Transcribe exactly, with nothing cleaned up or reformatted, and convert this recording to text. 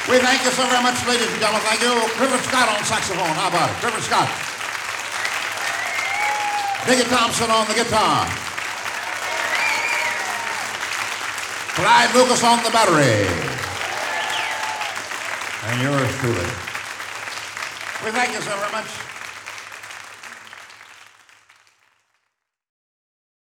We thank you so very much, ladies and gentlemen. Thank you. Clifford Scott on saxophone. How about it? Clifford Scott. Dickie Thompson on the guitar. Clyde Lucas on the battery. And yours truly. We thank you so very much.